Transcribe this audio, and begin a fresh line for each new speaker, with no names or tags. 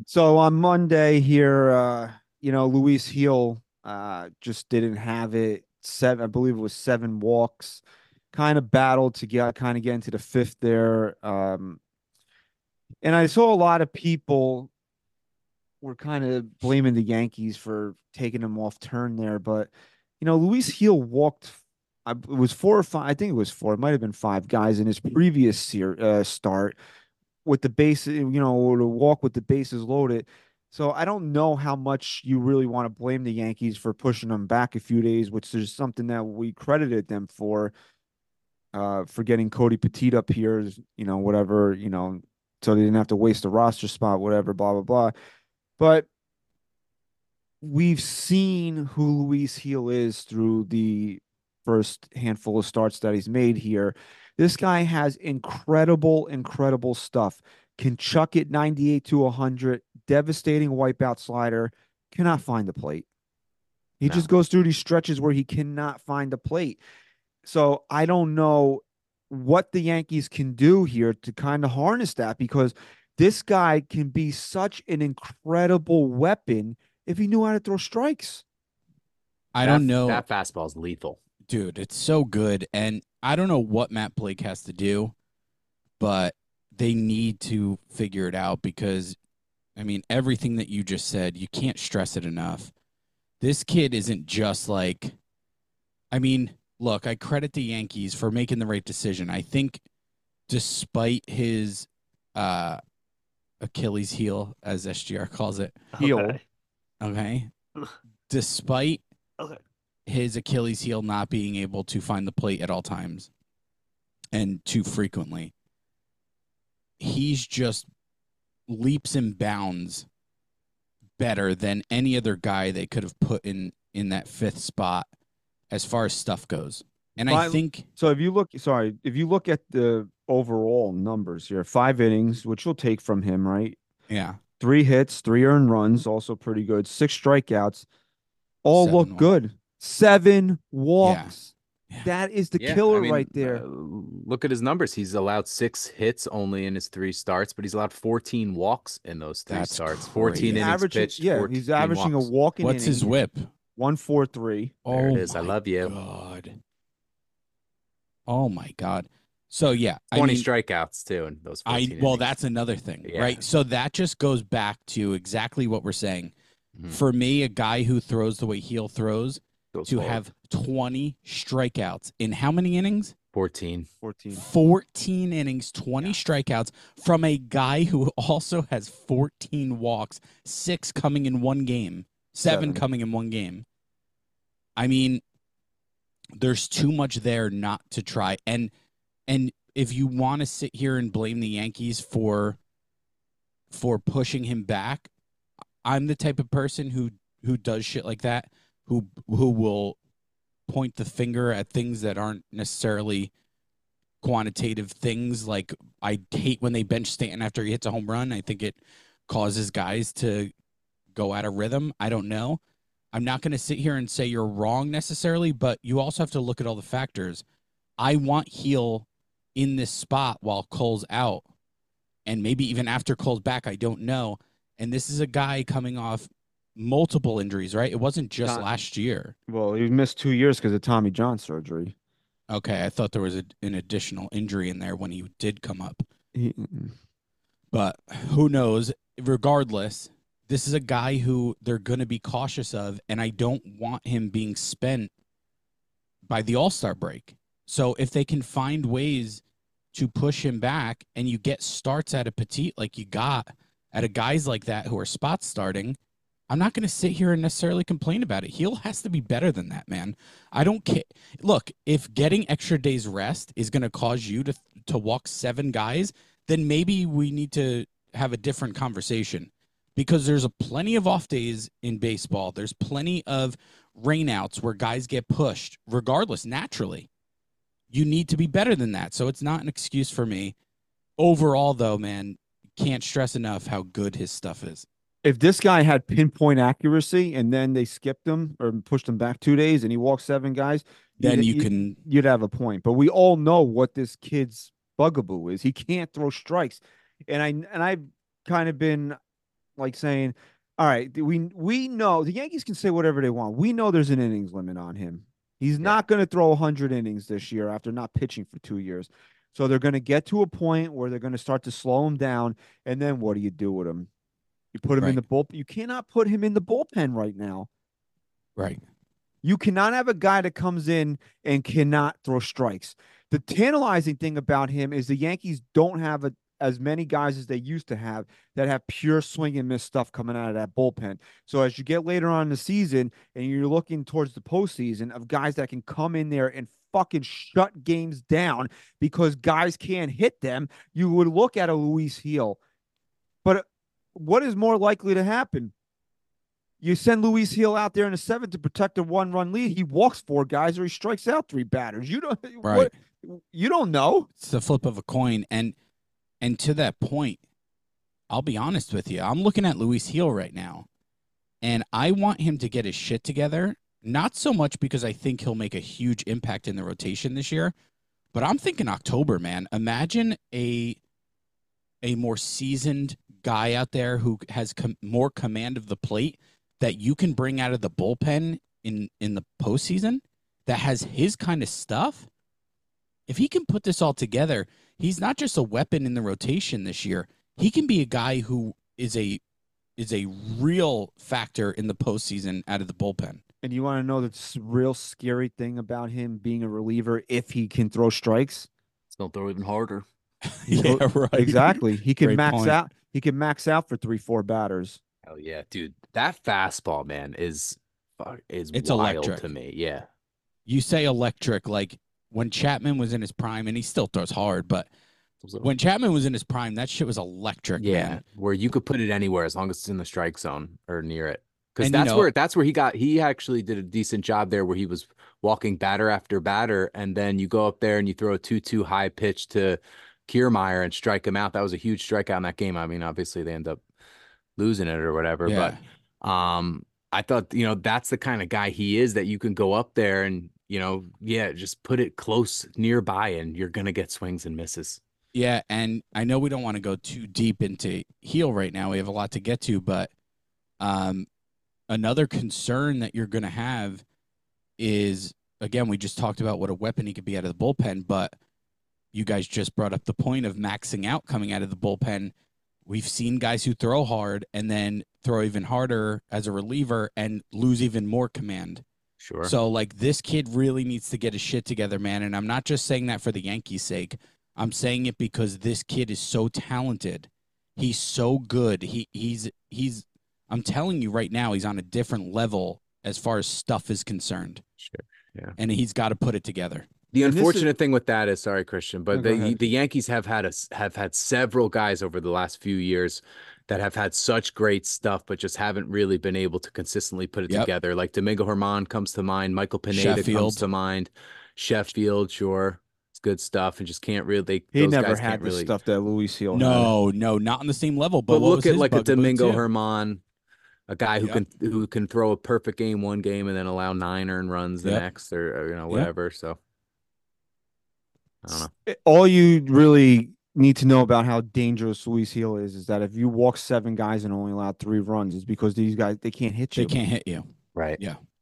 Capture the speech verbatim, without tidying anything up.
So on Monday here, uh, you know, Luis Heel uh just didn't have it. Seven, I believe it was seven walks. Kind of battled to get kind of get into the fifth there. Um, and I saw a lot of people were kind of blaming the Yankees for taking him off turn there, but you know, Luis Heel walked. I, it was four or five. I think it was four. It might have been five guys in his previous ser- uh, start with the base, you know, or to walk with the bases loaded. So I don't know how much you really want to blame the Yankees for pushing them back a few days, which is something that we credited them for, uh, for getting Cody Petit up here, you know, whatever, you know, so they didn't have to waste a roster spot, whatever, blah, blah, blah. But we've seen who Luis Heel is through the first handful of starts that he's made here. This guy has incredible, incredible stuff. Can chuck it ninety-eight to one hundred, devastating wipeout slider, cannot find the plate. He just
No.
goes through these stretches where he cannot find the plate. So I don't know what the Yankees can do here to kind of harness that because this guy can be such an incredible weapon if he knew how to throw strikes.
I
That
don't know,
that fastball is lethal.
dude. It's so good. And I don't know what Matt Blake has to do, but they need to figure it out because, I mean, everything that you just said, you can't stress it enough. This kid isn't just like, I mean, look, I credit the Yankees for making the right decision. I think despite his uh, Achilles heel, as S G R calls it,
Heel.
Okay.
okay, despite
Okay.
his Achilles heel not being able to find the plate at all times and too frequently, he's just leaps and bounds better than any other guy they could have put in in that fifth spot as far as stuff goes. And I
Five.
think,
So if you look, sorry, if you look at the overall numbers here, five innings, which you'll take from him, right?
yeah,
Three hits, three earned runs, also pretty good. Six strikeouts, all
seven
look
walk.
good. Seven
Yeah,
walks.
yeah,
That is the
Yeah, I
killer right
mean, uh,
there.
look at his numbers. He's allowed six hits only in his three starts, but he's allowed fourteen walks in those three
that's
starts. fourteen
He's
innings
crazy.
averaging,
pitched,
yeah, he's
fourteen
averaging a
walks.
walk an
What's his
inning,
whip?
one four three.
There it
Oh
is. I
my
love you.
god. Oh my god. So yeah, I
twenty
mean,
strikeouts too in those
I
fourteen
well,
innings.
that's another thing,
Yeah.
right? So that just goes back to exactly what we're saying.
Mhm.
For me, a guy who throws the way Heel throws,
Goes
to
forward.
have twenty strikeouts in how many innings?
fourteen.
fourteen.
fourteen innings, twenty
Yeah.
strikeouts from a guy who also has fourteen walks, six coming in one game, seven
Seven.
coming in one game. I mean, there's too much there not to try. And and if you want to sit here and blame the Yankees for for pushing him back, I'm the type of person who who does shit like that, who who will point the finger at things that aren't necessarily quantitative things. Like, I hate when they bench Stanton after he hits a home run. I think it causes guys to go out of rhythm. I don't know. I'm not going to sit here and say you're wrong necessarily, but you also have to look at all the factors. I want Heel in this spot while Cole's out, and maybe even after Cole's back. I don't know. And this is a guy coming off multiple injuries, right? It wasn't just
Not,
last year.
well, he missed two years because of Tommy John surgery.
Okay, I thought there was a, an additional injury in there when he did come up.
He,
But who knows? Regardless, this is a guy who they're going to be cautious of, and I don't want him being spent by the All Star break. So if they can find ways to push him back and you get starts at a Petit like you got at a guys like that who are spot starting, I'm not going to sit here and necessarily complain about it. Heel has to be better than that, man. I don't care. Look, if getting extra days rest is going to cause you to to walk seven guys, then maybe we need to have a different conversation because there's a plenty of off days in baseball. There's plenty of rainouts where guys get pushed regardless naturally. You need to be better than that. So it's not an excuse for me. Overall though, man, can't stress enough how good his stuff is.
if this guy had pinpoint accuracy and then they skipped him or pushed him back two days and he walked seven guys,
Then
you'd
you
you'd,
can
you'd have a point. But we all know what this kid's bugaboo is. He can't throw strikes, and I and I've kind of been like saying, all right, we we know the Yankees can say whatever they want. We know there's an innings limit on him. He's
Yeah.
not going to throw one hundred innings this year after not pitching for two years. So they're going to get to a point where they're going to start to slow him down. And then what do you do with him? You put him in
Right.
the bullpen. You cannot put him in the bullpen right now.
Right.
You cannot have a guy that comes in and cannot throw strikes. The tantalizing thing about him is the Yankees don't have a, as many guys as they used to have that have pure swing and miss stuff coming out of that bullpen. So as you get later on in the season and you're looking towards the postseason of guys that can come in there and fucking shut games down because guys can't hit them, you would look at a Luis Heel. But what is more likely to happen? You send Luis Heel out there in the seventh to protect a one-run lead. He walks four guys or he strikes out three batters. You don't
Right.
what, you don't know.
It's the flip of a coin. And and to that point, I'll be honest with you. I'm looking at Luis Heel right now, and I want him to get his shit together. Not so much because I think he'll make a huge impact in the rotation this year, but I'm thinking October, man. Imagine a a more seasoned guy out there who has com- more command of the plate that you can bring out of the bullpen in in the postseason that has his kind of stuff. If he can put this all together, he's not just a weapon in the rotation this year. He can be a guy who is a is a real factor in the postseason out of the bullpen.
And you want to know the s- real scary thing about him being a reliever if he can throw strikes?
It's gonna throw even harder.
Yeah, right.
Exactly. He can
Great
max
point.
out. He can max out for three, four batters.
Hell yeah, dude. That fastball, man, is fuck- is
It's
wild
electric.
to me. Yeah.
You say electric, like when Chapman was in his prime, and he still throws hard, but when Chapman was in his prime, that shit was electric,
Yeah,
man.
where you could put it anywhere as long as it's in the strike zone or near it. Because
And, you
that's
know-
where that's where he got he actually did a decent job there where he was walking batter after batter, and then you go up there and you throw a two two high pitch to Kiermaier and strike him out. That was a huge strikeout in that game. I mean, obviously they end up losing it or whatever,
Yeah.
but um I thought, you know, that's the kind of guy he is that you can go up there and, you know, yeah, just put it close nearby and you're gonna get swings and misses.
Yeah, and I know we don't want to go too deep into Heel right now. We have a lot to get to, but um, another concern that you're going to have is, again, we just talked about what a weapon he could be out of the bullpen, but you guys just brought up the point of maxing out coming out of the bullpen. We've seen guys who throw hard and then throw even harder as a reliever and lose even more command.
Sure.
So, like, this kid really needs to get his shit together, man. And I'm not just saying that for the Yankees' sake. I'm saying it because this kid is so talented. He's so good. He he's he's I'm telling you right now, he's on a different level as far as stuff is concerned.
Sure. Yeah.
And he's got to put it together.
The
And this is-
unfortunate thing with that is, sorry, Christian, but
No, go
the
ahead.
the Yankees have had a s- have had several guys over the last few years that have had such great stuff, but just haven't really been able to consistently put it
Yep.
together. Like Domingo Germán comes to mind, Michael Pineda comes
Sheffield.
to mind, Sheffield, sure, it's good stuff, and just can't really. They,
He
those
never
guys
had
can't
the
really.
stuff that Luis Heel had.
No, no, not on the same level. But,
But
what
look
was
at
his
like a
bugaboo,
Domingo
too?
Germán, a guy who
Yep.
can who can throw a perfect game one game and then allow nine earned runs the
Yep.
next, or, or you know
Yep.
whatever. So I don't know.
All you really need to know about how dangerous Luis Heel is is that if you walk seven guys and only allow three runs, it's because these guys they can't hit
They
you.
can't hit you.
Right.
Yeah.